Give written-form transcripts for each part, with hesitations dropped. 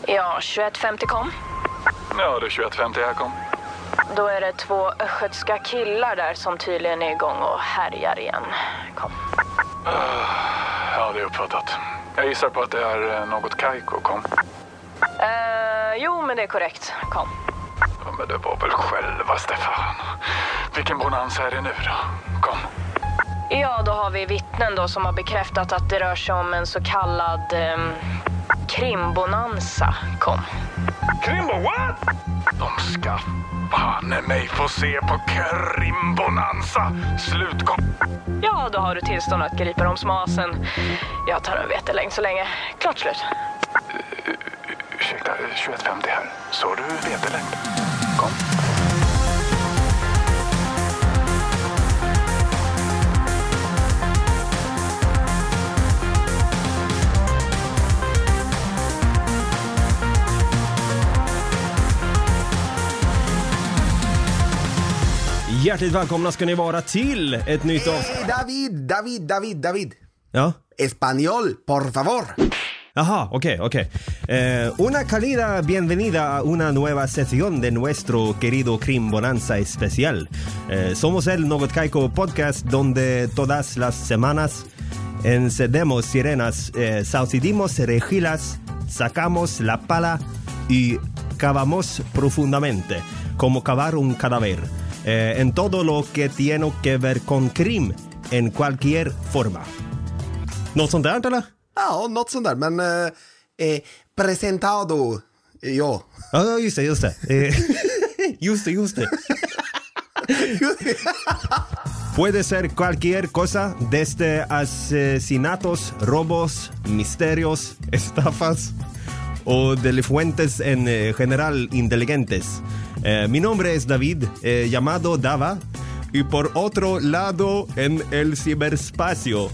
Ja, 21.50 kom. Ja, det är 21.50 här kom. Då är det 2 östgötska killar där som tydligen är igång och härjar igen. Kom. Ja, det är uppfattat. Jag gissar på att det är något Kaiko, kom. Jo, men det är korrekt. Kom. Ja, men det var väl själva, Stefan. Vilken bonanza är det nu då? Kom. Ja, då har vi vittnen då som har bekräftat att det rör sig om en så kallad krimbonanza. Kom. Krimbo, what? De ska fan mig få se på krimbonanza. Slutkom. Ja, då har du tillstånd att gripa dem smasen. Jag tar en vetelängd så länge. Klart slut. Ursäkta, 21.50 här. Så du vetelängd? Kom. Hjärtligt välkomna ska ni vara till ett nytt David. Ja? Español, por favor. Jaha, okej. Una calida bienvenida a una nueva sesión de nuestro querido Krimbonanza especial. Somos el Något Kaiko podcast donde todas las semanas encendemos sirenas, saucidimos regilas, sacamos la pala y cavamos profundamente, como cavar un cadáver. En todo lo que tiene que ver con krim en cualquier forma. Något sånt där, eller? Ja, något sånt där, men presentado, ja. Ja, just det. Just det. Puede ser cualquier cosa, desde asesinatos, robos, misterios, estafas o delincuentes en general inteligentes. Mi nombre es David, llamado Dava, y por otro lado en el ciberespacio.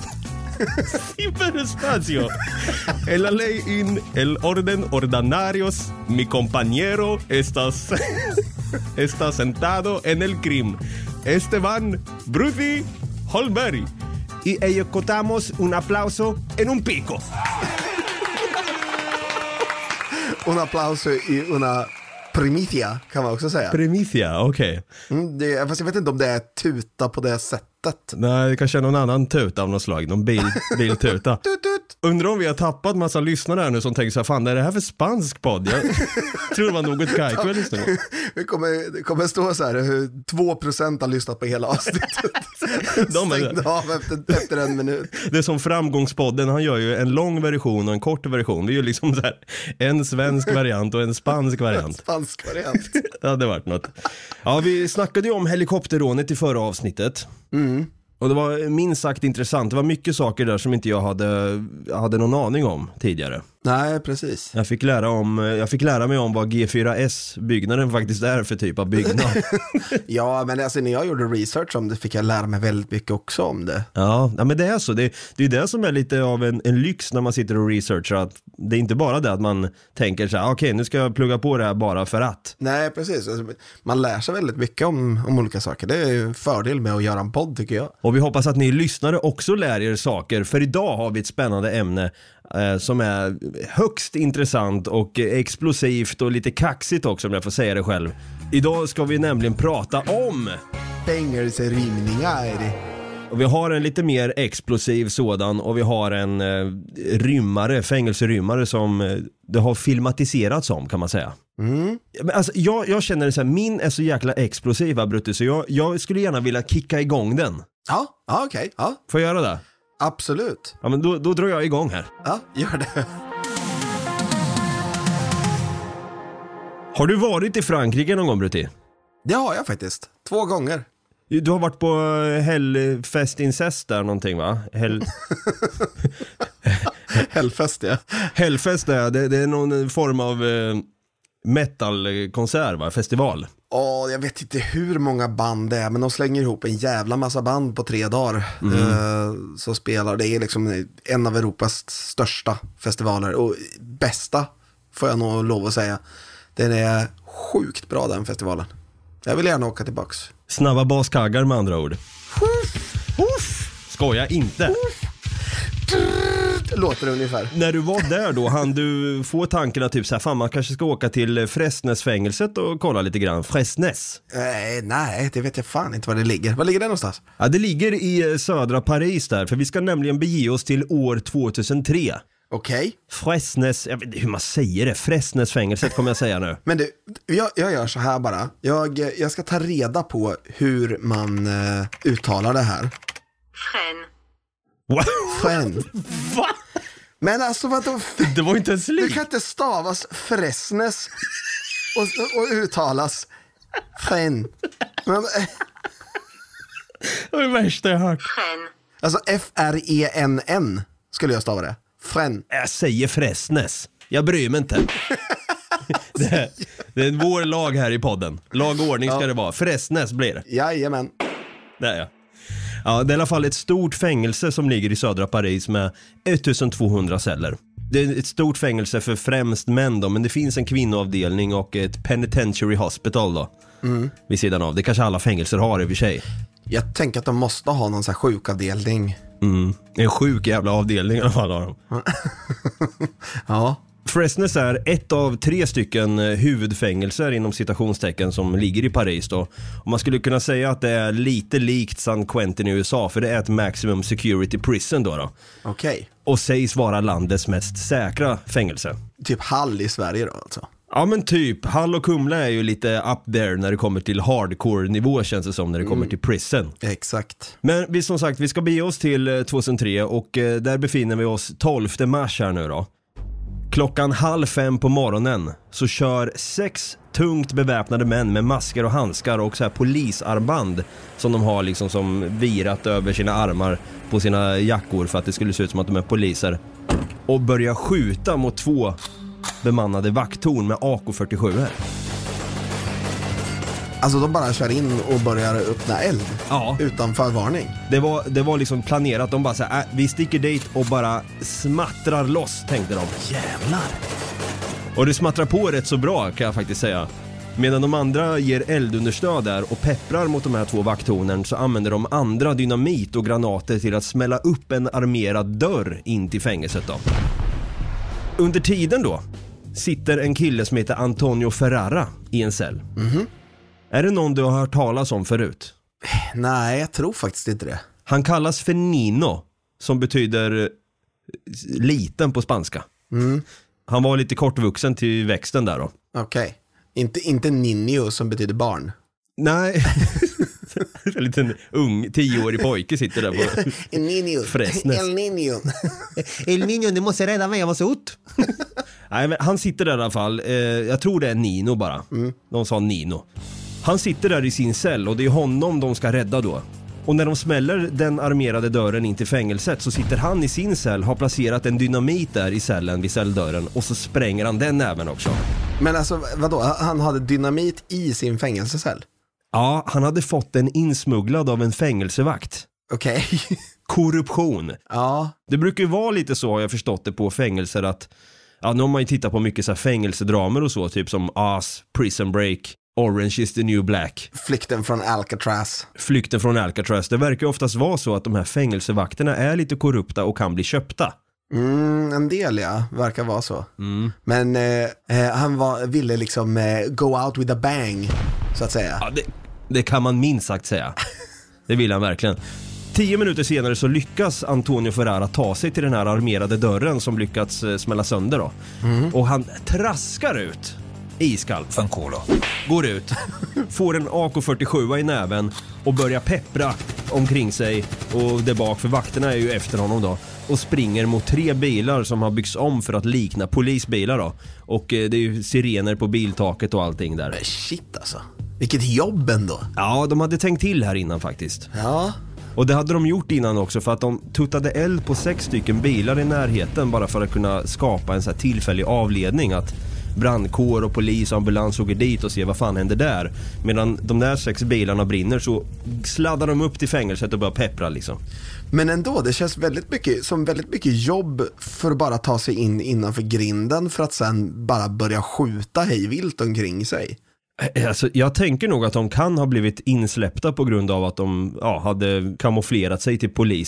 En la ley in el orden ordinarios, mi compañero está sentado en el crimen, Esteban Brutti Holmberg, y ejecutamos un aplauso en un pico. Un aplauso y una primicia kan man också säga. Primicia, okej. Fast jag vet inte om det är tuta på det sättet. Nej, det kanske är någon annan tuta av något slag. Någon biltuta. Tut. Undrar om vi har tappat massa lyssnare här nu som tänker så här, fan, är det här för spansk podd? Jag tror det var Något Kaiko jag lyssnade på. Det kommer stå så här, 2% har lyssnat på hela avsnittet. Stängde av efter 1 minut. Det är som Framgångspodden, han gör ju en lång version och en kort version. Det är ju liksom så här, en svensk variant och en spansk variant. Spansk variant. Det hade varit något. Ja, vi snackade ju om helikopterrånet i förra avsnittet. Och det var minst sagt intressant. Det var mycket saker där som inte jag hade någon aning om tidigare. Nej, precis. Jag fick lära mig om vad G4S-byggnaden faktiskt är för typ av byggnad. Ja, men alltså när jag gjorde research om det fick jag lära mig väldigt mycket också om det. Ja, men det är så. Det är det som är lite av en lyx när man sitter och researchar. Att det är inte bara det att man tänker så här, okej, nu ska jag plugga på det här bara för att. Nej, precis. Alltså, man lär sig väldigt mycket om olika saker. Det är ju en fördel med att göra en podd, tycker jag. Och vi hoppas att ni lyssnare också lär er saker. För idag har vi ett spännande ämne som är högst intressant och explosivt och lite kaxigt också, om jag får säga det själv. Idag ska vi nämligen prata om fängelserymningar. Och vi har en lite mer explosiv sådan, och vi har en fängelserymmare som det har filmatiserats om, kan man säga. Alltså, jag känner det så här, min är så jäkla explosiva, Brutti, så jag skulle gärna vilja kicka igång den. Ja, okej. Ja. Får jag göra det? Absolut. Ja, men då drar jag igång här. Ja, gör det. Har du varit i Frankrike någon gång, Brutti? Det har jag faktiskt. 2 gånger. Du har varit på Hellfest där någonting, va? Hellfest, ja. Hellfest, ja. Det är någon form av metalkonsert, va? Festival. Jag vet inte hur många band det är, men de slänger ihop en jävla massa band på 3 dagar. Så spelar det är liksom en av Europas största festivaler. Och bästa, får jag nog lov att säga. Den är sjukt bra, den festivalen. Jag vill gärna åka tillbaks. Snabba baskaggar med andra ord. Skoja inte. låter det ungefär. När du var där då, hann du få tanken att typ så här, fan man kanske ska åka till Fresnes-fängelset och kolla lite grann. Fresnes? Nej, det vet jag fan inte var det ligger. Var ligger det någonstans? Ja, det ligger i södra Paris där, för vi ska nämligen bege oss till år 2003. Okej. Fresnes, jag vet inte hur man säger det, Fresnes-fängelset kommer jag säga nu. Men du, jag gör så här bara. Jag ska ta reda på hur man uttalar det här. Fren. Va? Men alltså vadå? Det var inte ens Du likt. kan inte stavas Fresnes och uttalas Fren. Men, Det var det värsta jag hört. alltså F-R-E-N-N skulle jag stava det. Fren. Jag säger Fresnes. Jag bryr mig inte. Det är vår lag här i podden. Lag och ordning ska det vara. Fresnes blir det. Jajamän. Där ja. Ja, det är i alla fall ett stort fängelse som ligger i södra Paris med 1200 celler. Det är ett stort fängelse för främst män då, men det finns en kvinnoavdelning och ett penitentiary hospital då. Vid sidan av. Det kanske alla fängelser har i och för sig. Jag tänker att de måste ha någon sån här sjukavdelning. En sjuk jävla avdelning i alla fall har de. Ja. Fresnes är ett av 3 stycken huvudfängelser inom citationstecken som ligger i Paris då. Och man skulle kunna säga att det är lite likt San Quentin i USA, för det är ett maximum security prison då. Okej. Och sägs vara landets mest säkra fängelse. Typ Hall i Sverige då alltså. Ja men typ, Hall och Kumla är ju lite up there när det kommer till hardcore-nivå känns det som när det kommer till prison. Exakt. Men vi som sagt, vi ska bege oss till 2003 och där befinner vi oss 12 mars här nu då. 4:30 på morgonen så kör 6 tungt beväpnade män med masker och handskar och så här polisarmband som de har liksom som virat över sina armar på sina jackor för att det skulle se ut som att de är poliser, och börjar skjuta mot 2 bemannade vakttorn med AK-47. Alltså de bara kör in och börjar öppna eld. Ja. Utan förvarning. Det var liksom planerat. De bara så här, vi sticker dit och bara smattrar loss, tänkte de. Jävlar. Och det smattrar på rätt så bra kan jag faktiskt säga. Medan de andra ger eldunderstöd där och pepprar mot de här 2 vakttornen, så använder de andra dynamit och granater till att smälla upp en armerad dörr in till fängelset då. Under tiden då sitter en kille som heter Antonio Ferrara i en cell. Är det någon du har hört talas om förut? Nej, jag tror faktiskt inte det. Han kallas för Nino, som betyder liten på spanska. Han var lite kortvuxen till växten där då. Okej. Inte Ninjo som betyder barn. Nej. En liten ung 10-årig pojke sitter där på Ninjo. Fresnes. El Ninjo. El Niño, du måste rädda mig, jag var så ut. Nej, men han sitter där i alla fall. Jag tror det är Nino bara. De sa Nino. Han sitter där i sin cell och det är honom de ska rädda då. Och när de smäller den armerade dörren in till fängelset så sitter han i sin cell, har placerat en dynamit där i cellen vid celldörren, och så spränger han den även också. Men alltså, vadå? Han hade dynamit i sin fängelsecell? Ja, han hade fått den insmugglad av en fängelsevakt. Okej. Korruption. Ja. Det brukar ju vara lite så, har jag förstått det, på fängelser att, ja, nu har man ju tittat på mycket så här fängelsedramer och så, typ som Us, Prison Break, Orange is the New Black. Flykten från Alcatraz. Flykten från Alcatraz. Det verkar oftast vara så att de här fängelsevakterna är lite korrupta och kan bli köpta. En del, ja. Verkar vara så. Men han ville liksom go out with a bang, så att säga. Ja, det kan man minst sagt säga. Det vill han verkligen. 10 minuter senare så lyckas Antonio Ferrara ta sig till den här armerade dörren som lyckats smälla sönder då. Och han traskar ut iskallt. Går ut, får en AK-47 i näven och börjar peppra omkring sig och där bak, för vakterna är ju efter honom då, och springer mot 3 bilar som har byggts om för att likna polisbilar då. Och det är ju sirener på biltaket och allting där. Shit alltså. Vilket jobb ändå. Ja, de hade tänkt till här innan faktiskt. Ja. Och det hade de gjort innan också, för att de tuttade eld på 6 stycken bilar i närheten bara för att kunna skapa en så här tillfällig avledning, att brandkår och polis och ambulans åker dit och ser vad fan händer där. Medan de där 6 bilarna brinner så sladdar de upp till fängelset och börjar peppra liksom. Men ändå, det känns väldigt mycket jobb för att bara ta sig in innanför grinden för att sen bara börja skjuta hejvilt omkring sig. Alltså, jag tänker nog att de kan ha blivit insläppta på grund av att de hade kamouflerat sig till poliser.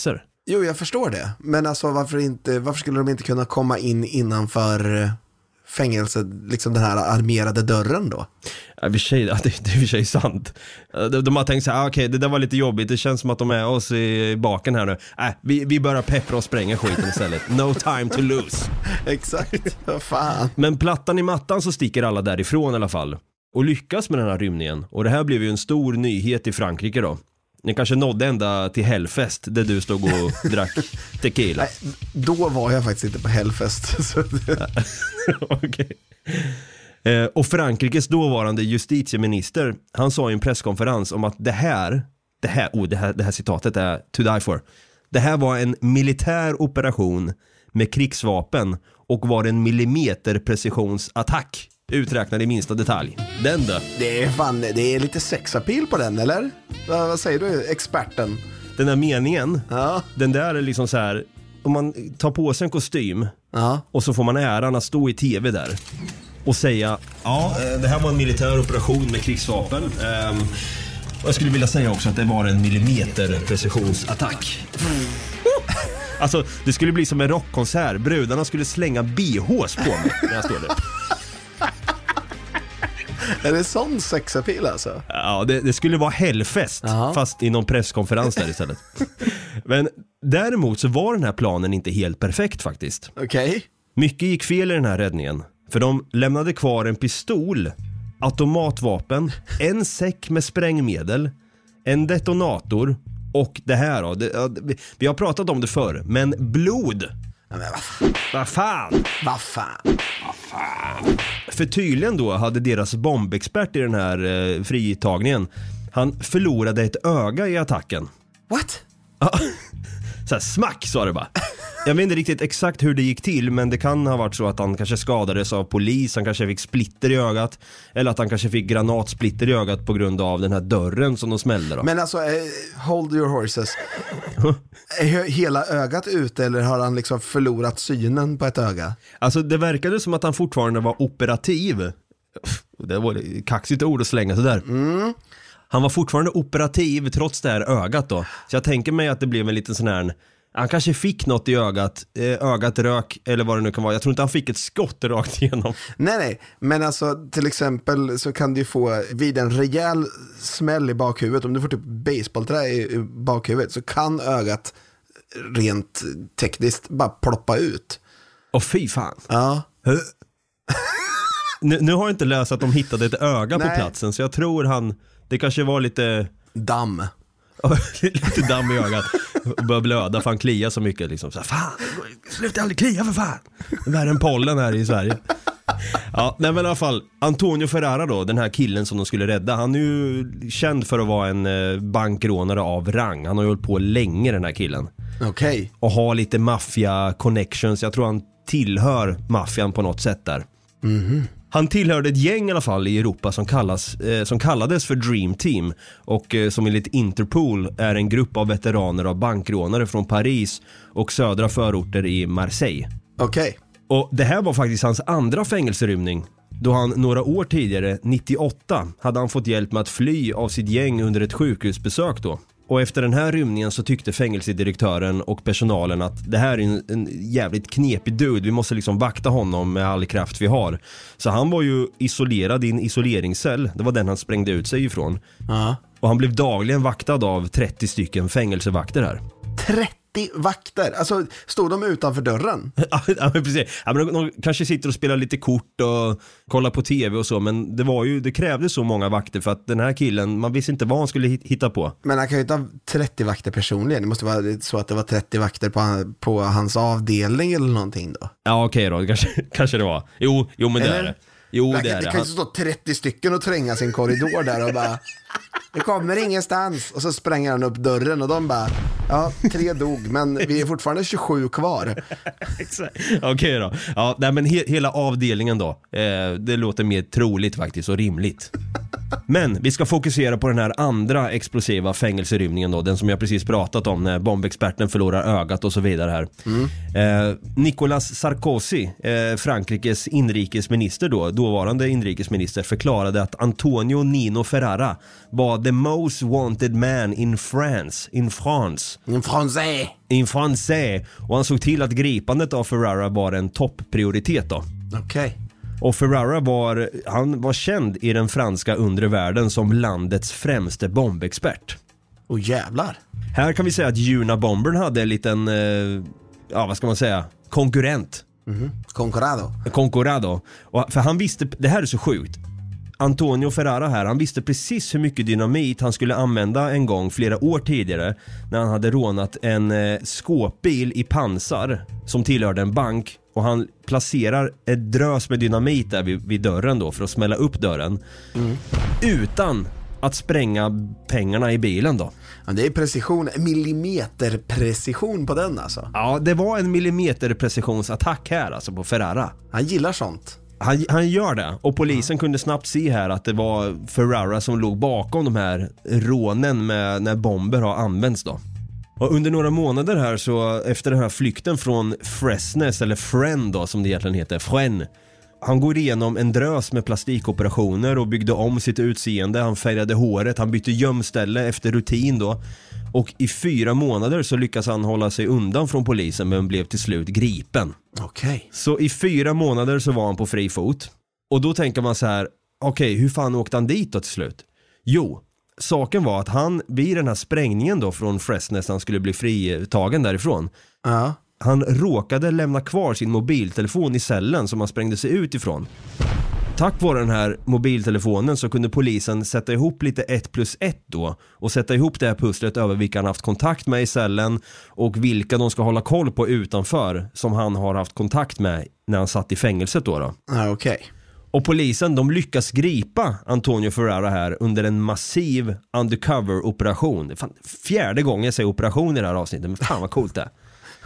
Jo, jag förstår det. Men alltså varför skulle de inte kunna komma in innanför fängelset, liksom den här armerade dörren då? Ja, det är i och för sig sant. De har tänkt så här, okej, det där var lite jobbigt. Det känns som att de är oss i baken här nu. Vi börjar peppra och spränga skiten istället. No time to lose. Exakt, vad fan. Men plattan i mattan så sticker alla därifrån i alla fall. Och lyckas med den här rymningen. Och det här blev ju en stor nyhet i Frankrike då. Ni kanske nådde ända till Hellfest där du stod och drack tequila. Nej, då var jag faktiskt inte på Hellfest. Okej. Och Frankrikes dåvarande justitieminister, han sa i en presskonferens om att det här citatet är to die for. Det här var en militär operation med krigsvapen och var en millimeterprecisionsattack. Uträknad i minsta detalj. Den då? Det är lite sexapil på den, eller? Vad säger du, experten? Den där meningen, ja. Den där är liksom så här, om man tar på sig en kostym, ja. Och så får man äran att stå i tv där och säga, ja, det här var en militär operation med krigsvapen. Och jag skulle vilja säga också att det var en millimeterprecisionsattack. Alltså, det skulle bli som en rockkonsert. Brudarna skulle slänga BHs på mig när jag står där. Är det sån sexapil alltså? Ja, det skulle vara Hellfest. Aha. Fast i någon presskonferens där istället. Men däremot så var den här planen inte helt perfekt faktiskt. Okej. Mycket gick fel i den här räddningen. För de lämnade kvar en pistol, automatvapen, en säck med sprängmedel, en detonator och det här då. Vi har pratat om det förr, men blod. Men vad fan? För tydligen då hade deras bombexpert i den här fritagningen, han förlorade ett öga i attacken. What? Så här, smack sa det bara. Jag vet inte riktigt exakt hur det gick till, men det kan ha varit så att han kanske skadades av polis, han kanske fick splitter i ögat, eller att han kanske fick granatsplitter i ögat på grund av den här dörren som de smällde då. Men alltså, hold your horses. Är hela ögat ute eller har han liksom förlorat synen på ett öga? Alltså det verkade som att han fortfarande var operativ. Det var ett kaxigt ord att slänga sådär. Han var fortfarande operativ trots det här ögat då. Så jag tänker mig att det blev en liten sån här... Han kanske fick något i ögat, ögat rök eller vad det nu kan vara. Jag tror inte han fick ett skott rakt igenom. Nej, men alltså till exempel så kan du få vid en rejäl smäll i bakhuvudet, om du får typ baseballträ i bakhuvudet, så kan ögat rent tekniskt bara ploppa ut. Och fy fan. Ja. Nu har jag inte läst att de hittade ett öga på platsen, så jag tror det kanske var lite... damm. Lite damm i ögat och börjar blöda för han kliar så mycket liksom. Så här, fan, sluta aldrig klia för fan. Det här är en pollen här i Sverige. Ja, nej, men i alla fall Antonio Ferrara då, den här killen som de skulle rädda, han är ju känd för att vara en bankrånare av rang. Han har ju hållit på länge, den här killen. Okej. Och har lite maffia connections. Jag tror han tillhör maffian på något sätt där. Han tillhörde ett gäng i alla fall i Europa som kallades för Dream Team, och som enligt Interpol är en grupp av veteraner av bankrånare från Paris och södra förorter i Marseille. Okej. Och det här var faktiskt hans andra fängelserymning, då han några år tidigare, 98, hade han fått hjälp med att fly av sitt gäng under ett sjukhusbesök då. Och efter den här rymningen så tyckte fängelsedirektören och personalen att det här är en jävligt knepig dude. Vi måste liksom vakta honom med all kraft vi har. Så han var ju isolerad i en isoleringscell. Det var den han sprängde ut sig ifrån. Och han blev dagligen vaktad av 30 stycken fängelsevakter här. 30 vakter? Alltså, stod de utanför dörren? Ja, men precis. Ja, men de kanske sitter och spelar lite kort och kollar på tv och så, men det krävdes så många vakter för att den här killen, man visste inte vad han skulle hitta på. Men han kan ju inte ha 30 vakter personligen. Det måste vara så att det var 30 vakter på hans avdelning eller någonting då. Ja, okej då. Kanske det var. Jo, men det är det. Jo, det är det. Det kan ju stå 30 stycken och tränga sin korridor där och bara... Det kommer ingenstans. Och så spränger han upp dörren och de bara, ja, 3 dog, men vi är fortfarande 27 kvar. Exakt. Okej då. Ja, nej, men hela avdelningen då, det låter mer troligt faktiskt och rimligt. Men vi ska fokusera på den här andra explosiva fängelserymningen då, den som jag precis pratat om, när bombexperten förlorar ögat och så vidare här. Nicolas Sarkozy, Frankrikes inrikesminister då, dåvarande inrikesminister, förklarade att Antonio Nino Ferrara var the most wanted man in France. In France. Och han såg till att gripandet av Ferrara var en topprioritet då. Okej. Och Ferrara var känd i den franska undre världen som landets främste bombexpert. Jävlar. Här kan vi säga att Unabomber hade en liten, vad ska man säga, konkurrent. Concorado. Och för han visste, det här är så sjukt. Antonio Ferrara här, han visste precis hur mycket dynamit han skulle använda en gång flera år tidigare när han hade rånat en skåpbil i pansar som tillhörde en bank, och han placerar ett drös med dynamit där vid dörren då för att smälla upp dörren utan att spränga pengarna i bilen då. Ja, det är precision, millimeterprecision på den alltså. Ja, det var en millimeterprecisionsattack här alltså på Ferrara. Han gillar sånt. Han gör det, och polisen kunde snabbt se här att det var Ferrara som låg bakom de här rånen med när bomber har använts då. Och under några månader här, så efter den här flykten från Fresnes, eller Fren då som det egentligen heter, Fren, han går igenom en drös med plastikoperationer och byggde om sitt utseende. Han färgade håret, han bytte gömställe efter rutin då. Och i 4 månader så lyckas han hålla sig undan från polisen, men blev till slut gripen. Okej. Så i 4 månader så var han på fri fot. Och då tänker man så här, okej, hur fan åkte han dit då till slut? Jo, saken var att han vid den här sprängningen då från Fresnes, han skulle bli fritagen därifrån. Ja. Han råkade lämna kvar sin mobiltelefon i cellen som han sprängde sig ut ifrån. Tack vare den här mobiltelefonen så kunde polisen sätta ihop lite 1+1 då och sätta ihop det här pusslet över vilka han haft kontakt med i cellen och vilka de ska hålla koll på utanför som han har haft kontakt med när han satt i fängelset då. Ja, okej. Och polisen, de lyckas gripa Antonio Ferrara här under en massiv undercover-operation. Fan, 4:e gången jag säger operation i det här avsnittet, men fan vad coolt det är.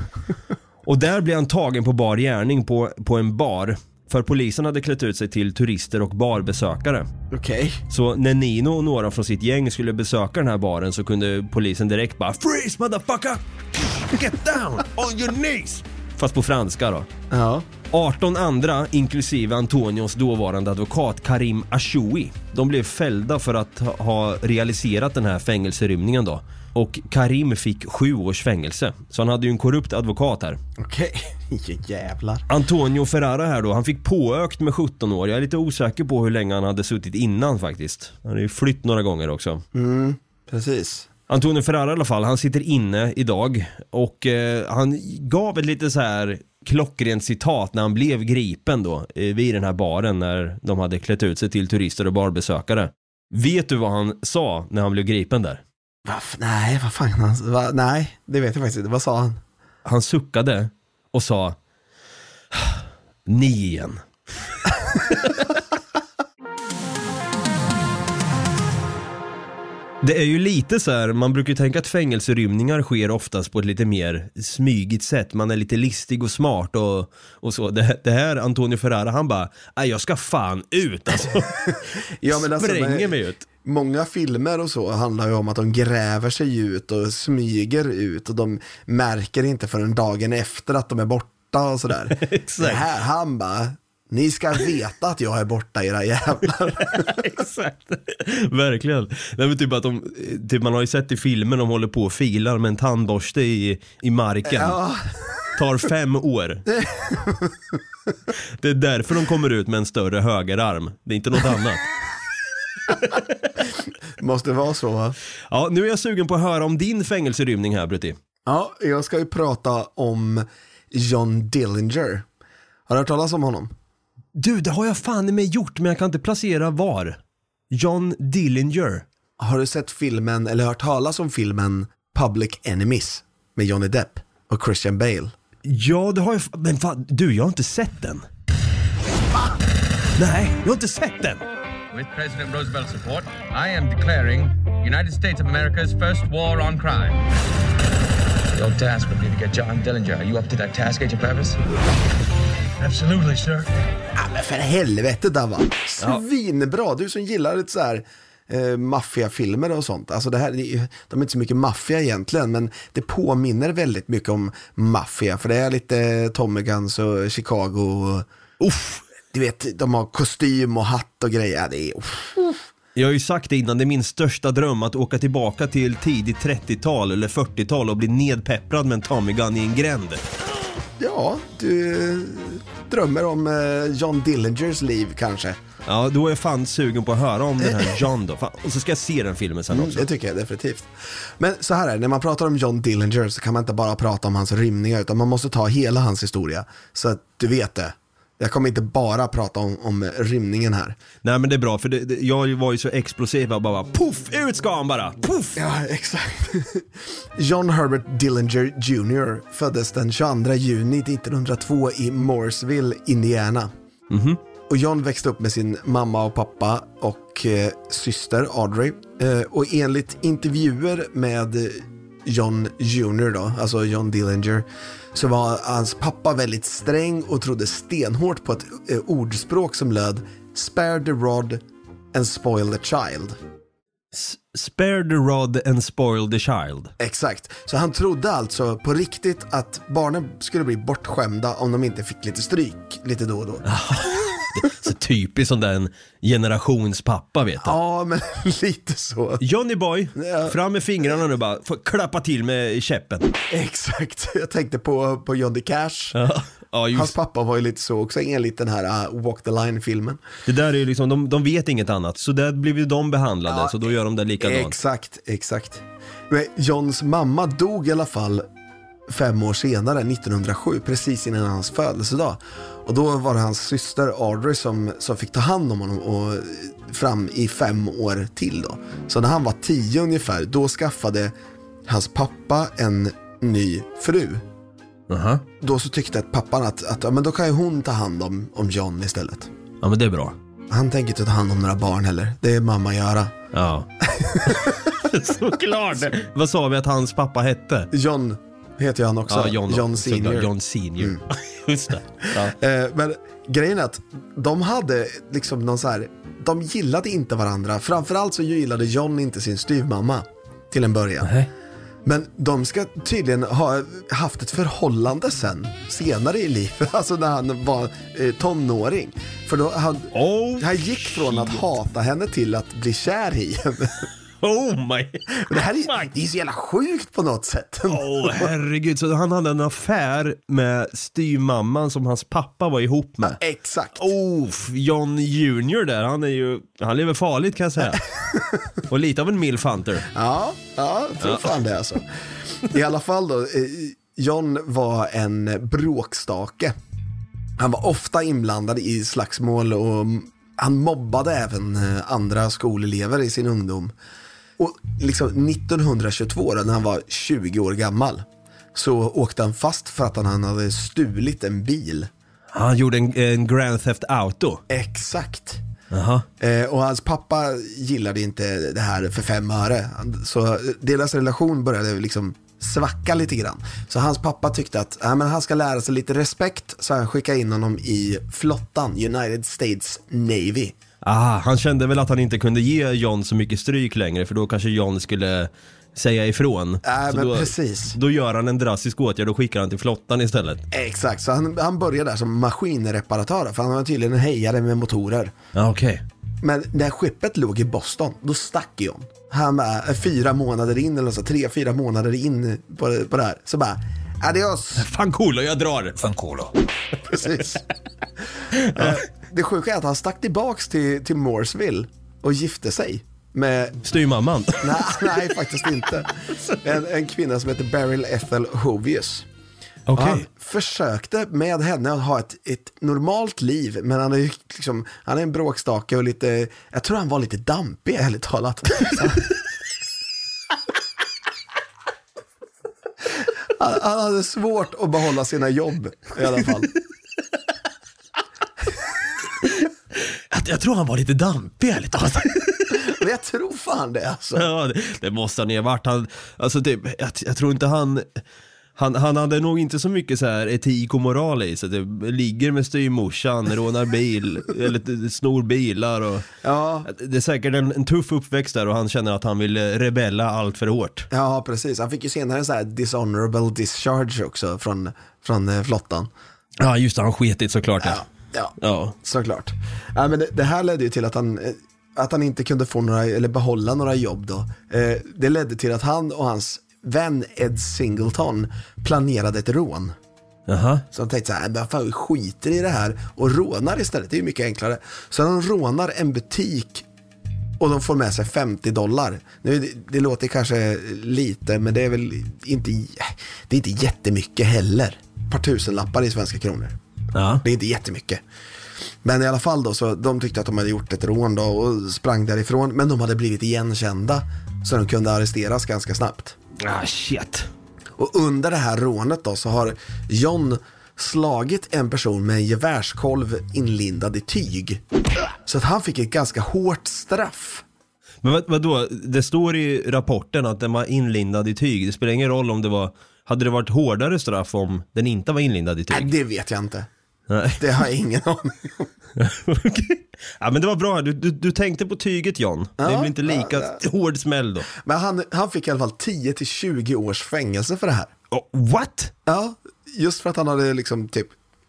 Och där blev han tagen på bar gärning på en bar. För polisen hade klätt ut sig till turister och barbesökare. Okej. Så när Nino och några från sitt gäng skulle besöka den här baren så kunde polisen direkt bara "Freeze, motherfucker! Get down on your knees!" Fast på franska då. Ja. 18 andra, inklusive Antonios dåvarande advokat Karim Ashoui, de blev fällda för att ha realiserat den här fängelserymningen då. Och Karim fick 7 års fängelse. Så han hade ju en korrupt advokat här. Okej, jävlar. Antonio Ferrara här då, han fick påökt med 17 år. Jag är lite osäker på hur länge han hade suttit innan faktiskt. Han hade ju flytt några gånger också. Precis. Antonio Ferrara i alla fall, han sitter inne idag. Och han gav ett lite så här klockrent citat när han blev gripen då vid den här baren när de hade klätt ut sig till turister och barbesökare. Vet du vad han sa när han blev gripen där? Nej, vad fan nej, det vet jag faktiskt inte. Vad sa han? Han suckade och sa "Ni igen." Det är ju lite så här, man brukar tänka att fängelserymningar sker oftast på ett lite mer smygigt sätt. Man är lite listig och smart och så. Det här Antonio Ferrara, han bara, jag ska fan ut alltså. Ja, men alltså, spränger mig ut. Många filmer och så handlar ju om att de gräver sig ut och smyger ut och de märker inte förrän dagen efter att de är borta och sådär. Exakt. Det här, han bara, ni ska veta att jag är borta, era jävlar. Exakt. Verkligen. Det är typ att typ man har ju sett i filmen, de håller på och filar med en tandborste i marken. Ja. Tar 5 år. Det är därför de kommer ut med en större högerarm. Det är inte något annat. Måste vara så, va? Ja, nu är jag sugen på att höra om din fängelserymning här, Brutti. Ja, jag ska ju prata om John Dillinger. Har du hört talas om honom? Du, det har jag fan med gjort, men jag kan inte placera var. John Dillinger. Har du sett filmen, eller hört talas om filmen Public Enemies med Johnny Depp och Christian Bale? Ja, det har jag. Men fan, du, jag har inte sett den. Va? Nej, jag har inte sett den. With President Roosevelt's support, I am declaring United States of America's first war on crime. Your task would be to get John Dillinger. Are you up to that task, Agent Purvis? Absolutely, sir. Ja, men för helvete, Dava. Svinbra. Du som gillar lite så här maffiafilmer och sånt. Alltså det här, de är inte så mycket maffia egentligen, men det påminner väldigt mycket om maffia. För det är lite Tommy Guns och Chicago. Du vet, de har kostym och hatt och grejer. Det är Jag har ju sagt det innan, det är min största dröm att åka tillbaka till tidigt 30-tal eller 40-tal och bli nedpepprad med en Tommy Gun i en gränd. Ja, du drömmer om John Dillingers liv kanske. Ja, då är jag fan sugen på att höra om den här John då. Fan. Och så ska jag se den filmen sen också. Det tycker jag definitivt. Men så här är det, när man pratar om John Dillinger så kan man inte bara prata om hans rymningar, utan man måste ta hela hans historia. Så att du vet det. Jag kommer inte bara prata om rymningen här. Nej, men det är bra, för jag var ju så explosiv och bara puff, ut ska han bara, puff! Ja, exakt. John Herbert Dillinger Jr. föddes den 22 juni 1902 i Mooresville, Indiana. Och John växte upp med sin mamma och pappa och syster Audrey. Och enligt intervjuer med John Jr. då, alltså John Dillinger, så var hans pappa väldigt sträng och trodde stenhårt på ett ordspråk som löd "Spare the rod and spoil the child". Spare the rod and spoil the child. Exakt, så han trodde alltså på riktigt att barnen skulle bli bortskämda om de inte fick lite stryk lite då och då. Så typiskt som den generationspappa, vet du. Ja, men lite så. Johnny boy, fram med fingrarna nu bara, får klappa till med käppen. Exakt, jag tänkte på Johnny Cash. Ja, just. Hans pappa var ju lite så också, enligt den här Walk the Line-filmen. Det där är ju liksom, de vet inget annat. Så där blir ju de behandlade, så då gör de det likadant. Exakt. Men Johns mamma dog i alla fall 5 år senare, 1907, precis innan hans födelsedag. Och då var det hans syster Audrey som fick ta hand om honom och fram i 5 år till då. Så när han var 10 ungefär, då skaffade hans pappa en ny fru. Då så tyckte att pappan att ja, men då kan ju hon ta hand om John istället. Ja, men det är bra. Han tänker inte ta hand om några barn heller. Det är mamma göra. Ja. Såklart. Vad sa vi att hans pappa hette? John heter han också. Ja, John Senior. John Senior. Just det. Ja. Men grejen är att de hade liksom någon så här, de gillade inte varandra. Framförallt så gillade John inte sin styvmamma till en början. Men de ska tydligen ha haft ett förhållande senare i livet, alltså när han var tonåring. För då han gick från att hata henne till att bli kär i henne. Oh my. Det här är så jävla sjukt på något sätt. Herregud, så han hade en affär med styvmamman som hans pappa var ihop med. Ja, exakt. John Junior där, han lever farligt kan jag säga. Och lite av en milfhunter. Ja, tror fan det alltså. I alla fall då, John var en bråkstake. Han var ofta inblandad i slagsmål och han mobbade även andra skolelever i sin ungdom. Och liksom 1922 när han var 20 år gammal så åkte han fast för att han hade stulit en bil. Han gjorde en Grand Theft Auto. Exakt. Och hans pappa gillade inte det här för 5 öre. Så deras relation började liksom svacka lite grann. Så hans pappa tyckte att men han ska lära sig lite respekt, så han skickade in honom i flottan, United States Navy. Han kände väl att han inte kunde ge John så mycket stryk längre, för då kanske John skulle säga ifrån. Men precis. Då gör han en drastisk åtgärd och skickar han till flottan istället. Exakt, så han började där som maskinreparatör, för han var tydligen en hejare med motorer. Okej. Men när skeppet låg i Boston, då stack John. Han var 4 månader in, eller så 3-4 månader in på det här. Så bara, adios. Fan cool, jag drar. Fan cool. Precis. Det sjuka är att han stack tillbaks till Mooresville och gifte sig med styvmamman. Nej, faktiskt inte. En kvinna som heter Beryl Ethel Hovius. Okay. Han försökte med henne att ha ett normalt liv, men han är en bråkstake och lite, jag tror han var lite dampig, ärligt talat. Han hade svårt att behålla sina jobb i alla fall. Jag tror han var lite dampig, ärligt talat. Men jag tror fan det alltså. Ja, det måste han ju ha varit. Alltså typ, jag tror inte han Han hade nog inte så mycket så här etik och moral i, så det ligger med styrmorsan, rånar bil eller snor bilar och det är säkert en tuff uppväxt där, och han känner att han vill rebella allt för hårt. Ja, precis. Han fick ju senare så här dishonorable discharge också från flottan. Ja, just det, han sketit såklart. Ja, såklart. Ja, men det här ledde ju till att han inte kunde få några, eller behålla några jobb då. Det ledde till att han och hans vän Ed Singleton planerade ett rån. Så han tänkte så här, fan, vi skiter i det här och rånar istället, det är ju mycket enklare. Så de rånar en butik och de får med sig $50. Nu, det låter kanske lite, men det är väl inte jättemycket heller. Ett par tusenlappar i svenska kronor. Ja. Det är inte jättemycket. Men i alla fall då, så de tyckte att de hade gjort ett rån då och sprang därifrån, men de hade blivit igenkända så de kunde arresteras ganska snabbt. Shit. Och under det här rånet då så har John slagit en person med en gevärskolv inlindad i tyg. Så att han fick ett ganska hårt straff. Men vadå? Det står i rapporten att den var inlindad i tyg. Det spelar ingen roll om hade det varit hårdare straff om den inte var inlindad i tyg? Nej, det vet jag inte. Nej. Det har jag ingen aning om. Okay. Ja, men det var bra. Du tänkte på tyget, John. Det blir inte lika hård smäll då. Men han fick i alla fall 10-20 års fängelse för det här. What? Ja, just för att han hade liksom typ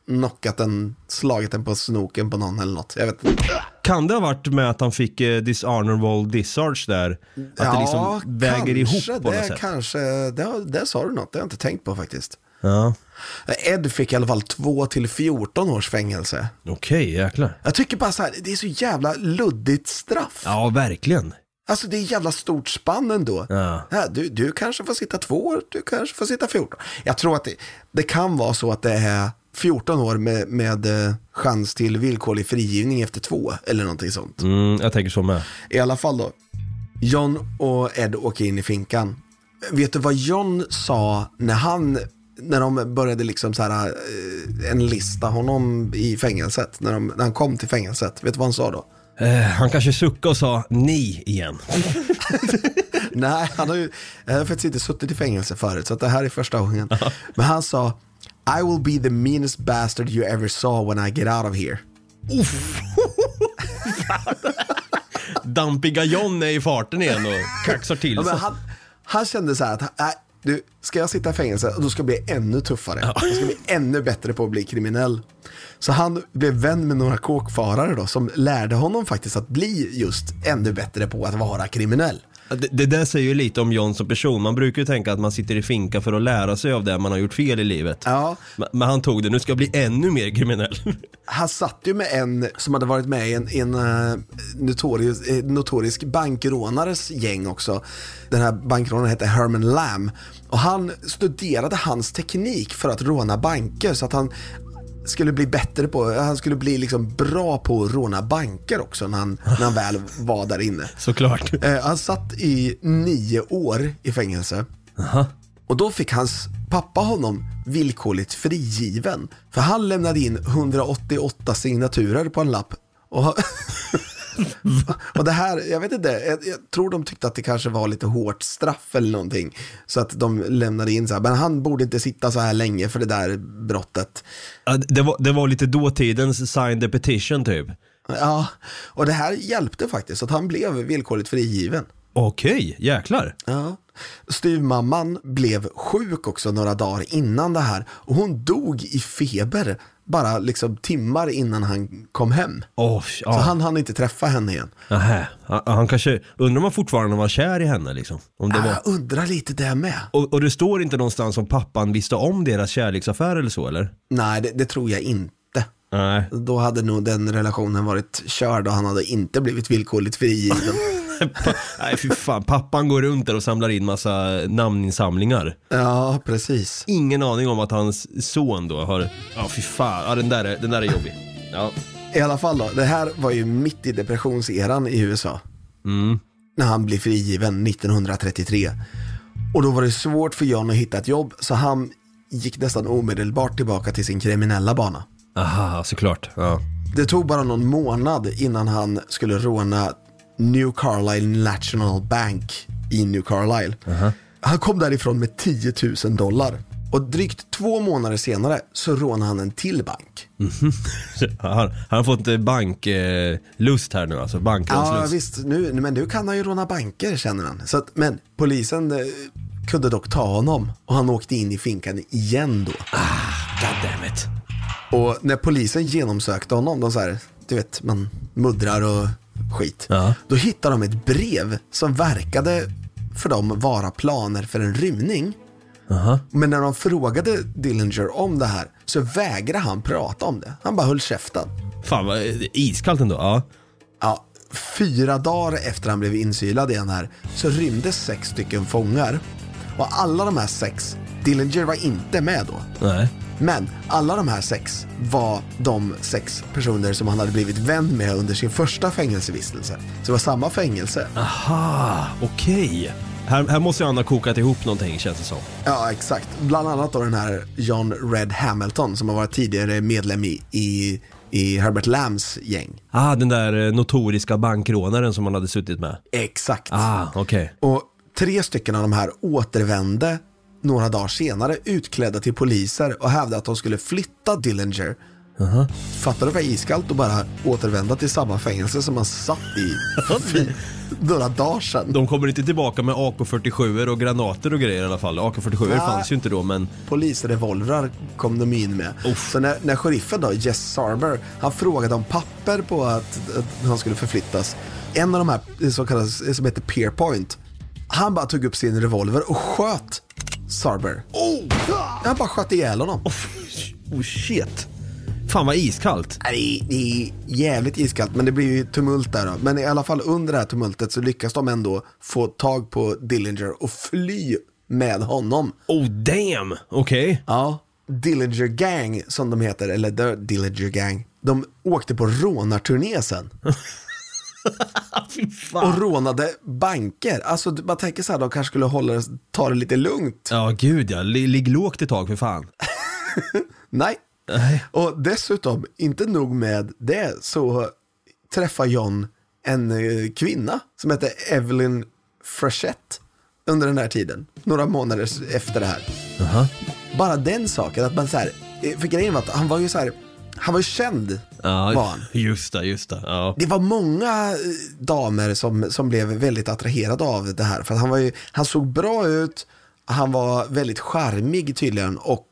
slagit den på snoken på någon eller något. Jag vet inte. Kan det ha varit med att han fick dishonorable discharge där? Att det liksom väger ihop på något sätt? Kanske, det sa du något. Det har jag inte tänkt på faktiskt. Ja. Ed fick i alla fall 2-14 års fängelse. Okej, jäklar. Jag tycker bara så här, det är så jävla luddigt straff. Ja, verkligen. Alltså det är jävla stort spann ändå. Ja. Du kanske får sitta 2 år, du kanske får sitta 14. Jag tror att det kan vara så att det är 14 år med chans till villkorlig frigivning efter 2 eller någonting sånt. Jag tänker så med. I alla fall då, John och Ed åker in i finkan. Vet du vad John sa när de började liksom så här enlista honom i fängelset, när han kom till fängelset? Vet du vad han sa då? Han kanske suckade och sa ni igen. Nej, han har ju faktiskt inte suttit i fängelse förut, så att det här är första gången. Men han sa, I will be the meanest bastard you ever saw when I get out of here. Dampiga John är i farten igen och kaxar till sig. Ja, han kände så här att ska jag sitta i fängelse, då ska jag bli ännu tuffare. Jag ska bli ännu bättre på att bli kriminell. Så han blev vän med några kåkfarare då, som lärde honom faktiskt att bli just ännu bättre på att vara kriminell. Det där säger ju lite om John som person. Man brukar ju tänka att man sitter i finka för att lära sig av det man har gjort fel i livet. Ja. Men han tog det, nu ska jag bli ännu mer kriminell. Han satt ju med en som hade varit med i en notorisk bankrånares gäng också. Den här bankrånaren hette Herman Lamb. Och han studerade hans teknik för att råna banker, så att han skulle bli bättre han skulle bli liksom bra på att råna banker också när han väl var där inne. Såklart. Han satt i 9 år i fängelse. Och då fick hans pappa honom villkorligt frigiven, för han lämnade in 188 signaturer på en lapp. Och det här, jag vet inte, jag tror de tyckte att det kanske var lite hårt straff eller någonting, så att de lämnade in så här, men han borde inte sitta så här länge för det där brottet. Ja, det var lite dåtidens signed the petition typ. Ja, och det här hjälpte faktiskt, så att han blev villkorligt frigiven. Okej, jäklar. Ja. Styvmamman blev sjuk också några dagar innan det här, och hon dog i feber bara liksom timmar innan han kom hem. Så han hann inte träffa henne igen. Han kanske, undrar om han fortfarande var kär i henne liksom. Om det var... Jag undrar lite det med. Och det står inte någonstans om pappan visste om deras kärleksaffär eller så, eller? Nej, det tror jag inte. Nej. Då hade nog den relationen varit körd och han hade inte blivit villkorligt frigiven. Nej, fy fan. Pappan går runt där och samlar in massa namninsamlingar. Ja, precis. Ingen aning om att hans son då har... Ja, fy fan. Ja, den där är jobbig. Ja. I alla fall då, det här var ju mitt i depressionseran i USA. När han blev frigiven 1933. Och då var det svårt för John att hitta ett jobb, så han gick nästan omedelbart tillbaka till sin kriminella bana. Aha, såklart. Ja. Det tog bara någon månad innan han skulle råna New Carlisle National Bank i New Carlisle. Han kom därifrån med $10,000. Och drygt 2 månader senare så rånar han en till bank. Han har fått banklust här nu, alltså bankrånslust. Ja visst, men nu kan han ju råna banker, känner han. Så att, men polisen kunde dock ta honom och han åkte in i finkan igen då. Goddammit. Och när polisen genomsökte honom, de så här, du vet, man muddrar och skit. Ja. Då hittade de ett brev som verkade för dem vara planer för en rymning. Men när de frågade Dillinger om det här så vägrade han prata om det. Han bara höll käften. Fan, vad iskallt ändå. Ja. Ja, 4 dagar efter han blev insylad igen här så rymde 6 stycken fångar. Och alla de här 6, Dillinger var inte med då. Nej. Men alla de här 6 var de 6 personer som han hade blivit vän med under sin första fängelsevistelse. Så det var samma fängelse. Aha, okej. Här måste han ha kokat ihop någonting, känns det som. Ja, exakt. Bland annat då den här John Red Hamilton som har varit tidigare medlem i Herbert Lambs gäng. Den där notoriska bankrånaren som han hade suttit med. Exakt. Okej. Och 3 stycken av de här återvände några dagar senare utklädda till poliser och hävdade att de skulle flytta Dillinger. Fattar du vad iskallt och bara återvända till samma fängelse som man satt i några dagar sedan. De kommer inte tillbaka med AK-47 och granater och grejer i alla fall. AK-47 fanns ju inte då, men... Polisrevolvrar kom de in med. Så när sheriffen då, Jess Sarber, han frågade om papper på att han skulle förflyttas. En av de här så kallade, som heter Pierpoint, han bara tog upp sin revolver och sköt Sarber. Han bara sköt ihjäl honom. Shit. Fan vad iskallt. Det är jävligt iskallt, men det blir ju tumult där då. Men i alla fall under det här tumultet så lyckas de ändå få tag på Dillinger och fly med honom. Damn, okej. Ja, Dillinger Gang som de heter, eller The Dillinger Gang. De åkte på rånarturné sen. Och rånade banker. Alltså man tänker så här, de kanske skulle ta det lite lugnt. Ja, gud ja, ligg lågt ett tag för fan. Nej. Och dessutom, inte nog med det, så träffar John en kvinna som heter Evelyn Frechette under den här tiden. Några månader efter det här. Bara den saken att man så här, för grejen var att han var ju så här, han var ju känd, var han. Just det. Ja. Det var många damer som blev väldigt attraherade av det här. För att han såg bra ut, han var väldigt charmig tydligen och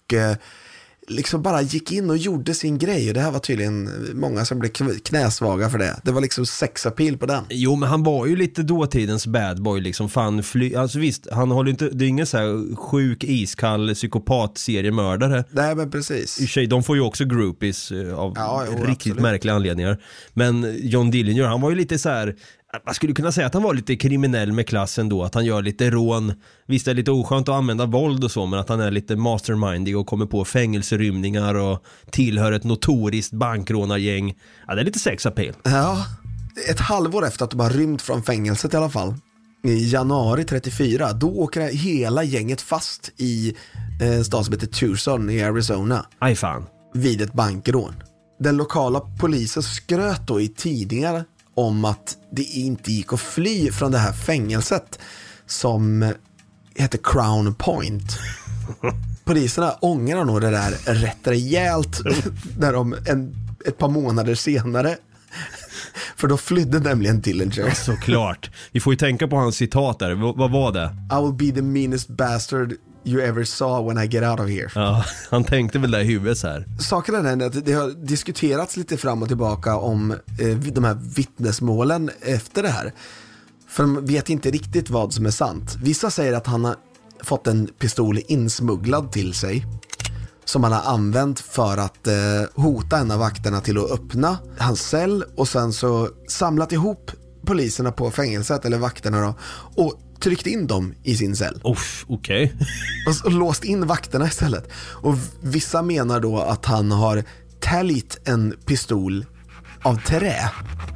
liksom bara gick in och gjorde sin grej. Och det här var tydligen många som blev knäsvaga för det. Det var liksom sexappeal på den. Jo, men han var ju lite dåtidens bad boy liksom. Alltså visst, han håller inte, det är ingen så här sjuk, iskall psykopat-seriemördare. Nej, men precis. I sig, de får ju också groupies av riktigt absolut märkliga anledningar. Men John Dillinger, han var ju lite så här, man skulle kunna säga att han var lite kriminell med klassen då, att han gör lite rån. Visst, det är lite oskönt att använda våld och så, men att han är lite mastermindig och kommer på fängelserymningar och tillhör ett notoriskt bankrånargäng. Ja, det är lite sexappeal. Ja, ett halvår efter att de har rymt från fängelset i alla fall, i januari 34, då åker hela gänget fast i en stad som heter Tucson i Arizona. Aj fan. Vid ett bankrån. Den lokala polisen skröt då i tidningar om att det inte gick att fly från det här fängelset som heter Crown Point. Poliserna ångrar nog det där rätt rejält när de ett par månader senare, för då flydde nämligen Dillinger. Såklart. Vi får ju tänka på hans citat där. Vad var det? I will be the meanest bastard you ever saw when I get out of here. Ja, han tänkte väl där i huvudet så här. Saken är den att det har diskuterats lite fram och tillbaka om de här vittnesmålen efter det här. För de vet inte riktigt vad som är sant. Vissa säger att han har fått en pistol insmugglad till sig som han har använt för att hota en av vakterna till att öppna hans cell, och sen så samlat ihop poliserna på fängelset, eller vakterna då, och tryckt in dem i sin cell. Okej. Och låst in vakterna istället. Och vissa menar då att han har täljt en pistol av trä.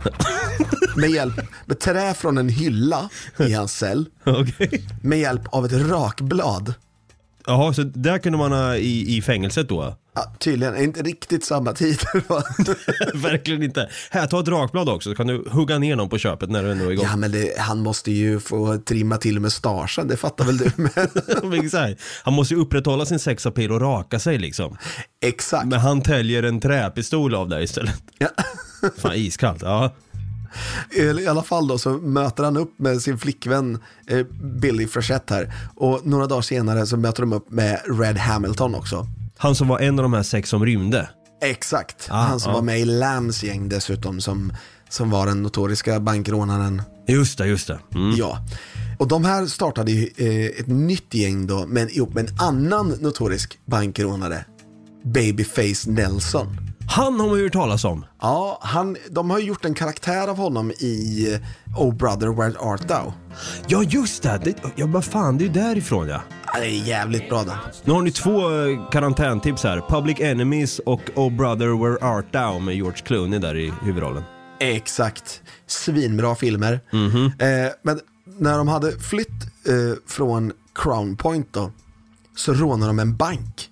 med trä från en hylla i hans cell. Med hjälp av ett rakblad. Jaha, så där kunde man ha i fängelset då? Ja, tydligen, inte riktigt samma tider va? Verkligen inte. Här, ta ett drakblad också, så kan du hugga ner någon på köpet när du ändå är igång. Ja, men han måste ju få trimma till med mustaschen, det fattar väl du med. Han måste ju upprätthålla sin sexappeal och raka sig liksom. Exakt. Men han täljer en träpistol av det istället. Ja. Fan, iskallt, ja. I alla fall då så möter han upp med sin flickvän Billy Frechette här. Och några dagar senare så möter de upp med Red Hamilton också. Han som var en av de här 6 som rymde. Exakt, han som var med i Lambs gäng dessutom, som var den notoriska bankrånaren. Just det. Mm. Ja, och de här startade ju ett nytt gäng då, men ihop med en annan notorisk bankrånare, Babyface Nelson. Han har man ju hört talas om. Ja, de har ju gjort en karaktär av honom i Oh Brother, Where Art Thou? Ja, just det. Ja, vad fan, det är därifrån, ja. Ja, det är jävligt bra då. Nu har ni 2 karantäntips här. Public Enemies och Oh Brother, Where Art Thou med George Clooney där i huvudrollen. Exakt. Svinbra filmer. Men när de hade flytt från Crown Point då, så rånade de en bank.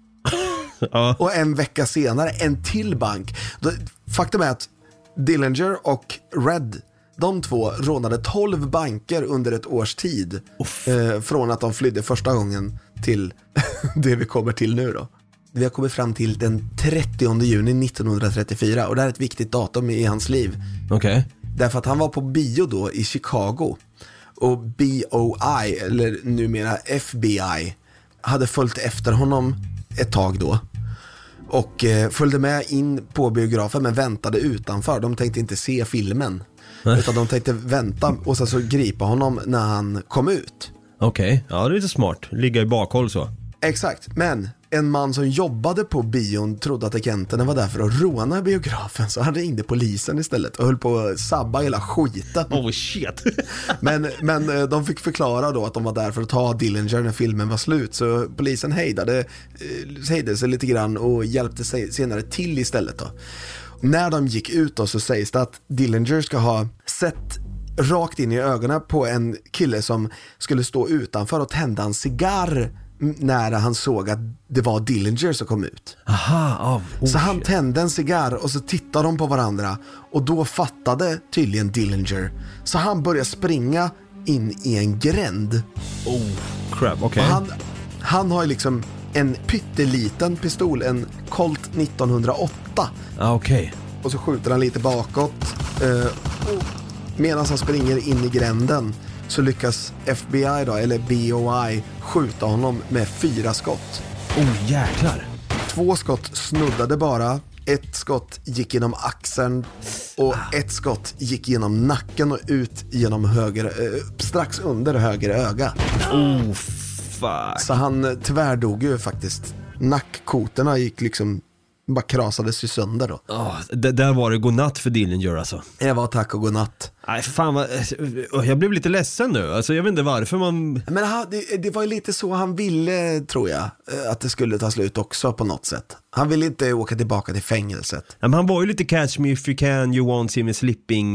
Ja. Och en vecka senare en till bank. Faktum är att Dillinger och Red, de 2 rånade 12 banker under ett års tid. Från att de flydde första gången till det vi kommer till nu då. Vi har kommit fram till den 30 juni 1934, och det här är ett viktigt datum i hans liv. Okej. Därför att han var på bio då i Chicago, och BOI, eller numera FBI, hade följt efter honom ett tag då. Och följde med in på biografen, men väntade utanför. De tänkte inte se filmen, utan de tänkte vänta och så gripa honom när han kom ut. Okej, ja, det är lite smart. Ligga i bakhåll så. Exakt, men en man som jobbade på bion trodde att agenterna var där för att råna biografen, så han ringde polisen istället och höll på att sabba hela skiten. Oh shit. Men de fick förklara då att de var där för att ta Dillinger när filmen var slut, så polisen hejdade sig lite grann och hjälpte sig senare till istället då. När de gick ut då så sägs det att Dillinger ska ha sett rakt in i ögonen på en kille som skulle stå utanför och tända en cigarr när han såg att det var Dillinger som kom ut. Aha, så han tände en cigarr och så tittade de på varandra, och då fattade tydligen Dillinger. Så han började springa in i en gränd. Oh, crap, okej. Han har ju liksom en pytteliten pistol, en Colt 1908. Okej. Och så skjuter han lite bakåt. Och medan han springer in i gränden så lyckas FBI då, eller BOI, skjuta honom med 4 skott. Oh, jäklar. 2 skott snuddade bara. 1 skott gick genom axeln och 1 skott gick genom nacken och ut genom strax under höger öga. Oh, fuck. Så han tvärdog ju faktiskt. Nackkotorna gick liksom, bara krasades ju sönder då. Där var det godnatt för Dillinger alltså. Det var tack och godnatt. Nej, fan vad, jag blev lite ledsen nu. Alltså jag vet inte varför man... Men det var ju lite så han ville, tror jag, att det skulle ta slut också på något sätt. Han ville inte åka tillbaka till fängelset. Men han var ju lite catch me if you can, you won't see me slipping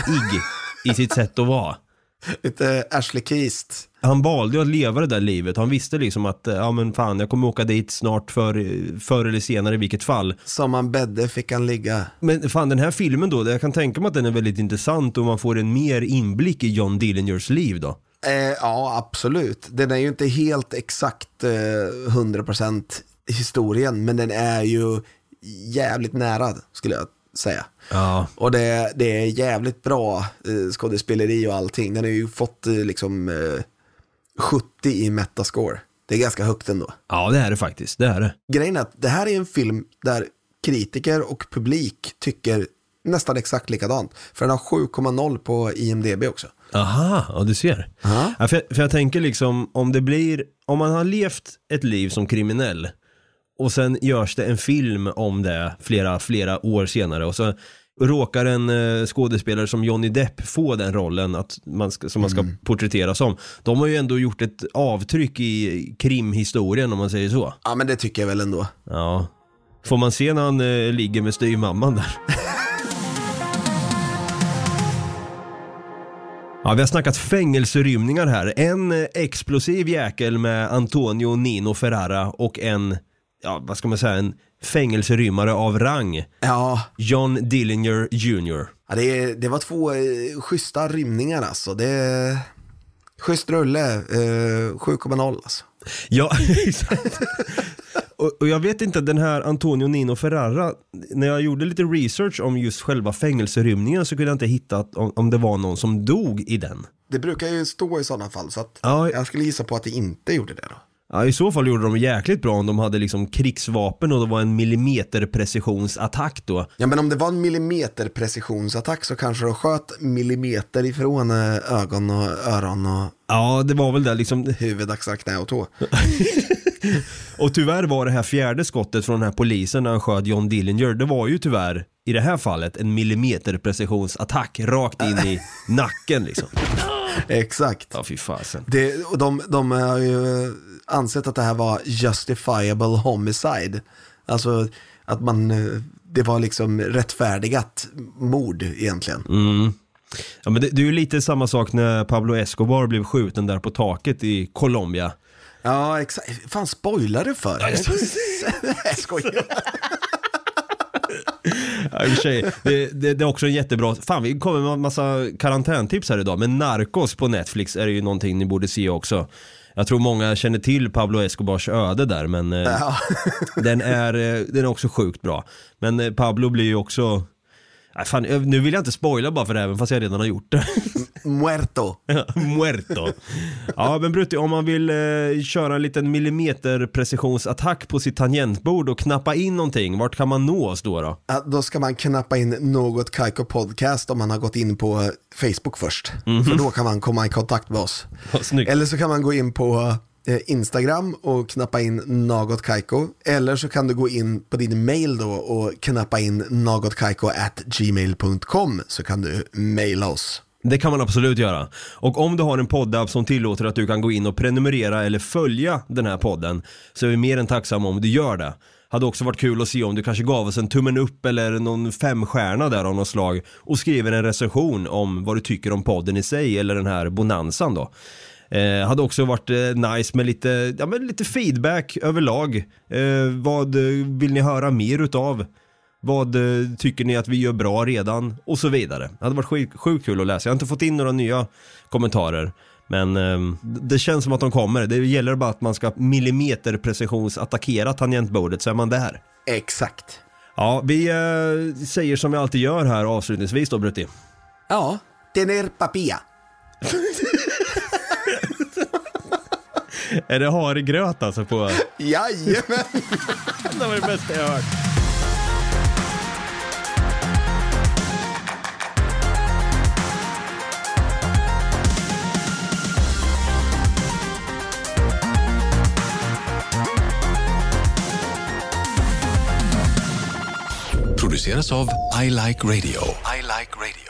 i sitt sätt att vara. Lite Ashley Keast. Han valde ju att leva det där livet. Han visste liksom att ja men fan, jag kommer åka dit snart förr eller senare i vilket fall. Som han bädde fick han ligga. Men fan, den här filmen då, jag kan tänka mig att den är väldigt intressant och man får en mer inblick i John Dillingers liv då. Ja, absolut. Den är ju inte helt exakt 100% historien, men den är ju jävligt nära, skulle jag säga. Ja. Och det är jävligt bra skådespeleri och allting. Den har ju fått liksom 70 i Metascore. Det är ganska högt ändå. Ja, det är det faktiskt. Det är det. Grejen är att det här är en film där kritiker och publik tycker nästan exakt likadant. För den har 7,0 på IMDb också. Aha, ja du ser. Ja, för jag tänker liksom, om man har levt ett liv som kriminell och sen görs det en film om det flera år senare, och så råkar en skådespelare som Johnny Depp få den rollen som man ska porträttera som. De har ju ändå gjort ett avtryck i krimhistorien, om man säger så. Ja, men det tycker jag väl ändå. Ja. Får man se när han ligger med styvmamman där? Ja, vi har snackat fängelserymningar här. En explosiv jäkel med Antonio Nino Ferrara och en ja, vad ska man säga, en fängelserymmare av rang. Ja. John Dillinger Jr. Ja, det var 2 schyssta rymningar alltså. Det är schysst rulle, 7,0 alltså. Ja, exakt. Och jag vet inte, den här Antonio Nino Ferrara, när jag gjorde lite research om just själva fängelserymningen så kunde jag inte hitta om det var någon som dog i den. Det brukar ju stå i sådana fall, så att jag skulle gissa på att det inte gjorde det då. Ja, i så fall gjorde de jäkligt bra om de hade liksom krigsvapen och det var en millimeterprecisionsattack då. Ja, men om det var en millimeterprecisionsattack så kanske de sköt millimeter ifrån ögon och öron och... Ja, det var väl där liksom... huvud, axlar, knä och tå. Och tyvärr var det här 4:e skottet från den här polisen när han sköt John Dillinger, det var ju tyvärr i det här fallet en millimeterprecisionsattack rakt in i nacken liksom. Exakt. Ja, fy fasen. Och de har ju ansett att det här var justifiable homicide. Alltså att det var liksom rättfärdigat mord egentligen. Mm. Ja, men det är ju lite samma sak när Pablo Escobar blev skjuten där på taket i Colombia. Ja, exakt. Fan, spoilar du för? Jag skojar. Ja, i och för sig, det är också en jättebra... Fan, vi kommer med en massa karantäntips här idag. Men Narcos på Netflix är ju någonting ni borde se också. Jag tror många känner till Pablo Escobars öde där, men den är också sjukt bra. Men Pablo blir ju också... Fan, nu vill jag inte spoila bara för det, även fast jag redan har gjort det. Muerto. Muerto. Ja, men Brutti, om man vill köra en liten millimeterprecisionsattack på sitt tangentbord och knappa in någonting, vart kan man nå oss då? Ja, då ska man knappa in Något Kaiko Podcast om man har gått in på Facebook först. För då kan man komma i kontakt med oss. Eller så kan man gå in på Instagram och knappa in Något Kaiko. Eller så kan du gå in på din mail då och knappa in nagotkaiko@gmail.com, så kan du mejla oss. Det kan man absolut göra. Och om du har en poddapp som tillåter att du kan gå in och prenumerera eller följa den här podden, så är vi mer än tacksamma om du gör det. Hade också varit kul att se om du kanske gav oss en tummen upp eller någon 5-stjärna där av något slag och skriver en recension om vad du tycker om podden i sig eller den här bonanzan då. Hade också varit nice med lite feedback överlag. Vad vill ni höra mer utav? Vad tycker ni att vi gör bra redan? Och så vidare. Det hade varit sjukt kul att läsa. Jag har inte fått in några nya kommentarer, men det känns som att de kommer. Det gäller bara att man ska millimeterprecisionsattackera tangentbordet, så är man där. Exakt. Ja, vi säger som vi alltid gör här avslutningsvis då, Brutti. Ja, tener papilla. Är det haregröt alltså på... Jajamän! Det var det bästa jag hört. Produceras av I Like Radio. I Like Radio.